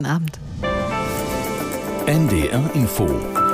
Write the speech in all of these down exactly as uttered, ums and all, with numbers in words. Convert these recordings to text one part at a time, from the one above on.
Guten Abend. N D R Info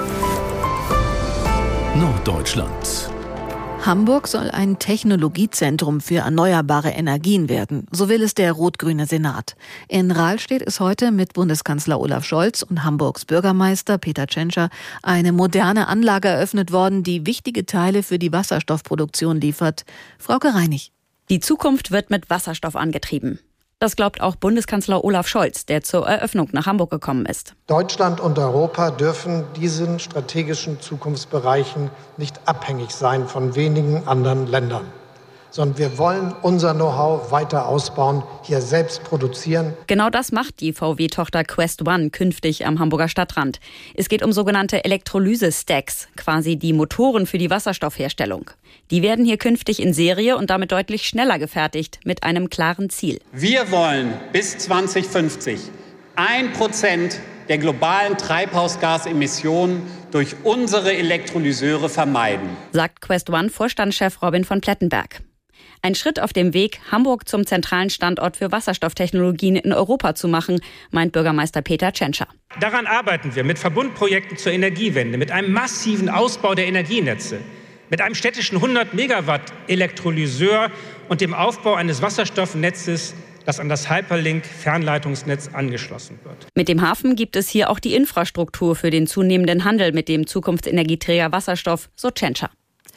Norddeutschland. Hamburg soll ein Technologiezentrum für erneuerbare Energien werden. So will es der rot-grüne Senat. In Rahlstedt ist heute mit Bundeskanzler Olaf Scholz und Hamburgs Bürgermeister Peter Tschentscher eine moderne Anlage eröffnet worden, die wichtige Teile für die Wasserstoffproduktion liefert. Frauke Reinig. Die Zukunft wird mit Wasserstoff angetrieben. Das glaubt auch Bundeskanzler Olaf Scholz, der zur Eröffnung nach Hamburg gekommen ist. Deutschland und Europa dürfen diesen strategischen Zukunftsbereichen nicht abhängig sein von wenigen anderen Ländern, sondern wir wollen unser Know-how weiter ausbauen, hier selbst produzieren. Genau das macht die V W-Tochter Quest One künftig am Hamburger Stadtrand. Es geht um sogenannte Elektrolyse-Stacks, quasi die Motoren für die Wasserstoffherstellung. Die werden hier künftig in Serie und damit deutlich schneller gefertigt, mit einem klaren Ziel. Wir wollen bis zwanzig fünfzig ein Prozent der globalen Treibhausgasemissionen durch unsere Elektrolyseure vermeiden, sagt Quest One-Vorstandschef Robin von Plettenberg. Ein Schritt auf dem Weg, Hamburg zum zentralen Standort für Wasserstofftechnologien in Europa zu machen, meint Bürgermeister Peter Tschentscher. Daran arbeiten wir mit Verbundprojekten zur Energiewende, mit einem massiven Ausbau der Energienetze, mit einem städtischen hundert Megawatt Elektrolyseur und dem Aufbau eines Wasserstoffnetzes, das an das Hyperlink-Fernleitungsnetz angeschlossen wird. Mit dem Hafen gibt es hier auch die Infrastruktur für den zunehmenden Handel mit dem Zukunftsenergieträger Wasserstoff, so Tschentscher.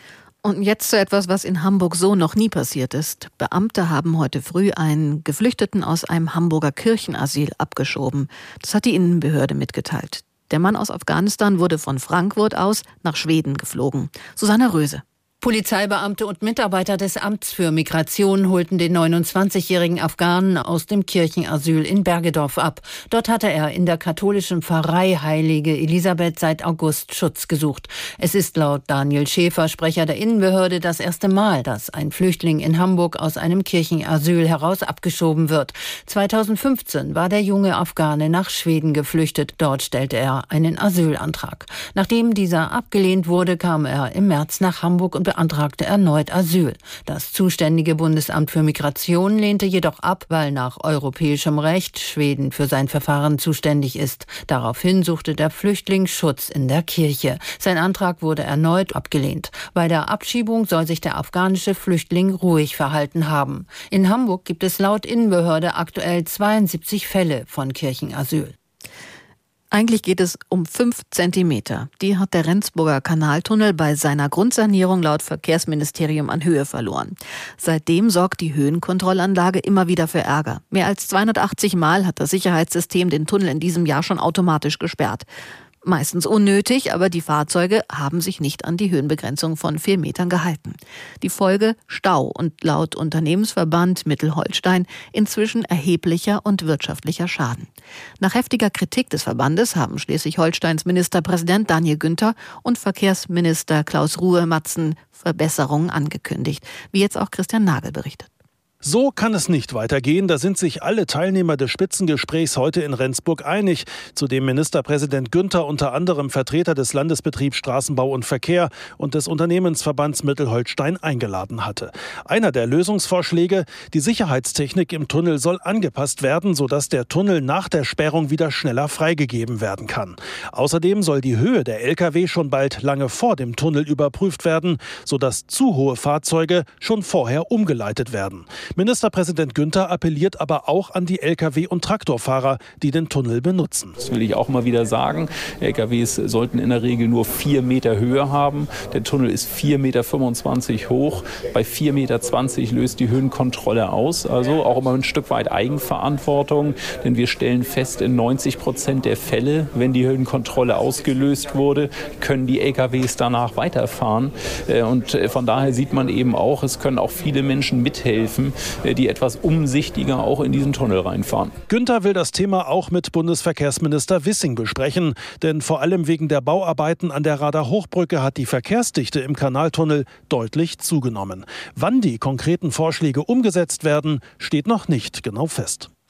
Und jetzt zu etwas, was in Hamburg so noch nie passiert ist. Beamte haben heute früh einen Geflüchteten aus einem Hamburger Kirchenasyl abgeschoben. Das hat die Innenbehörde mitgeteilt. Der Mann aus Afghanistan wurde von Frankfurt aus nach Schweden geflogen. Susanne Röse. Polizeibeamte und Mitarbeiter des Amts für Migration holten den neunundzwanzigjährigen Afghanen aus dem Kirchenasyl in Bergedorf ab. Dort hatte er in der katholischen Pfarrei Heilige Elisabeth seit August Schutz gesucht. Es ist laut Daniel Schäfer, Sprecher der Innenbehörde, das erste Mal, dass ein Flüchtling in Hamburg aus einem Kirchenasyl heraus abgeschoben wird. zweitausendfünfzehn war der junge Afghane nach Schweden geflüchtet. Dort stellte er einen Asylantrag. Nachdem dieser abgelehnt wurde, kam er im März nach Hamburg und beantragte erneut Asyl. Das zuständige Bundesamt für Migration lehnte jedoch ab, weil nach europäischem Recht Schweden für sein Verfahren zuständig ist. Daraufhin suchte der Flüchtling Schutz in der Kirche. Sein Antrag wurde erneut abgelehnt. Bei der Abschiebung soll sich der afghanische Flüchtling ruhig verhalten haben. In Hamburg gibt es laut Innenbehörde aktuell zweiundsiebzig Fälle von Kirchenasyl. Eigentlich geht es um fünf Zentimeter. Die hat der Rendsburger Kanaltunnel bei seiner Grundsanierung laut Verkehrsministerium an Höhe verloren. Seitdem sorgt die Höhenkontrollanlage immer wieder für Ärger. Mehr als zweihundertachtzig Mal hat das Sicherheitssystem den Tunnel in diesem Jahr schon automatisch gesperrt. Meistens unnötig, aber die Fahrzeuge haben sich nicht an die Höhenbegrenzung von vier Metern gehalten. Die Folge Stau und laut Unternehmensverband Mittelholstein inzwischen erheblicher und wirtschaftlicher Schaden. Nach heftiger Kritik des Verbandes haben Schleswig-Holsteins Ministerpräsident Daniel Günther und Verkehrsminister Klaus Ruhe-Matzen Verbesserungen angekündigt, wie jetzt auch Christian Nagel berichtet. So kann es nicht weitergehen. Da sind sich alle Teilnehmer des Spitzengesprächs heute in Rendsburg einig, zu dem Ministerpräsident Günther unter anderem Vertreter des Landesbetriebs Straßenbau und Verkehr und des Unternehmensverbands Mittelholstein eingeladen hatte. Einer der Lösungsvorschläge: die Sicherheitstechnik im Tunnel soll angepasst werden, sodass der Tunnel nach der Sperrung wieder schneller freigegeben werden kann. Außerdem soll die Höhe der L K W schon bald lange vor dem Tunnel überprüft werden, sodass zu hohe Fahrzeuge schon vorher umgeleitet werden. Ministerpräsident Günther appelliert aber auch an die L K W- und Traktorfahrer, die den Tunnel benutzen. Das will ich auch mal wieder sagen. L K Ws sollten in der Regel nur vier Meter Höhe haben. Der Tunnel ist vier Meter fünfundzwanzig hoch. Bei vier Meter zwanzig löst die Höhenkontrolle aus. Also auch immer ein Stück weit Eigenverantwortung. Denn wir stellen fest, in neunzig Prozent der Fälle, wenn die Höhenkontrolle ausgelöst wurde, können die L K Ws danach weiterfahren. Und von daher sieht man eben auch, es können auch viele Menschen mithelfen, die etwas umsichtiger auch in diesen Tunnel reinfahren. Günther will das Thema auch mit Bundesverkehrsminister Wissing besprechen. Denn vor allem wegen der Bauarbeiten an der Rader Hochbrücke hat die Verkehrsdichte im Kanaltunnel deutlich zugenommen. Wann die konkreten Vorschläge umgesetzt werden, steht noch nicht genau fest.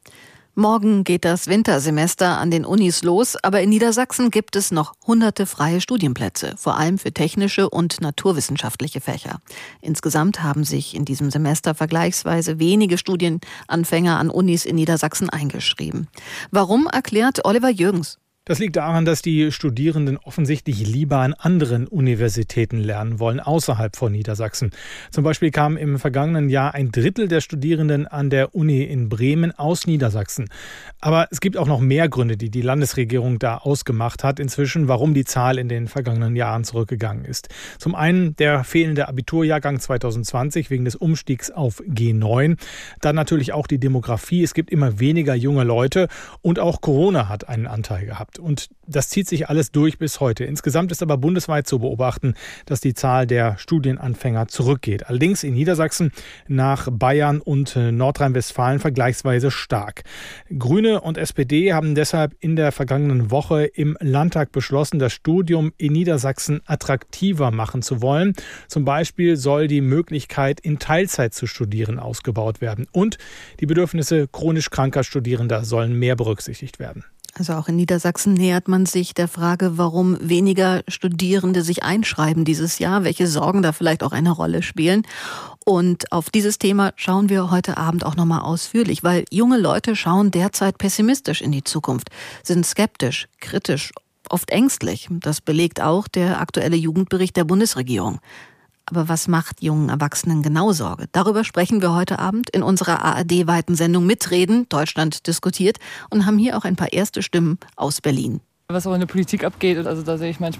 Morgen geht das Wintersemester an den Unis los, aber in Niedersachsen gibt es noch hunderte freie Studienplätze, vor allem für technische und naturwissenschaftliche Fächer. Insgesamt haben sich in diesem Semester vergleichsweise wenige Studienanfänger an Unis in Niedersachsen eingeschrieben. Warum, erklärt Oliver Jürgens. Das liegt daran, dass die Studierenden offensichtlich lieber an anderen Universitäten lernen wollen, außerhalb von Niedersachsen. Zum Beispiel kam im vergangenen Jahr ein Drittel der Studierenden an der Uni in Bremen aus Niedersachsen. Aber es gibt auch noch mehr Gründe, die die Landesregierung da ausgemacht hat inzwischen, warum die Zahl in den vergangenen Jahren zurückgegangen ist. Zum einen der fehlende Abiturjahrgang zwanzig zwanzig wegen des Umstiegs auf G neun. Dann natürlich auch die Demografie. Es gibt immer weniger junge Leute und auch Corona hat einen Anteil gehabt. Und das zieht sich alles durch bis heute. Insgesamt ist aber bundesweit zu beobachten, dass die Zahl der Studienanfänger zurückgeht. Allerdings in Niedersachsen nach Bayern und Nordrhein-Westfalen vergleichsweise stark. Grüne und S P D haben deshalb in der vergangenen Woche im Landtag beschlossen, das Studium in Niedersachsen attraktiver machen zu wollen. Zum Beispiel soll die Möglichkeit, in Teilzeit zu studieren, ausgebaut werden. Und die Bedürfnisse chronisch kranker Studierender sollen mehr berücksichtigt werden. Also auch in Niedersachsen nähert man sich der Frage, warum weniger Studierende sich einschreiben dieses Jahr, welche Sorgen da vielleicht auch eine Rolle spielen. Und auf dieses Thema schauen wir heute Abend auch nochmal ausführlich, weil junge Leute schauen derzeit pessimistisch in die Zukunft, sind skeptisch, kritisch, oft ängstlich. Das belegt auch der aktuelle Jugendbericht der Bundesregierung. Aber was macht jungen Erwachsenen genau Sorge? Darüber sprechen wir heute Abend in unserer A R D-weiten Sendung Mitreden, Deutschland diskutiert, und haben hier auch ein paar erste Stimmen aus Berlin. Was auch in der Politik abgeht, also da sehe ich manchmal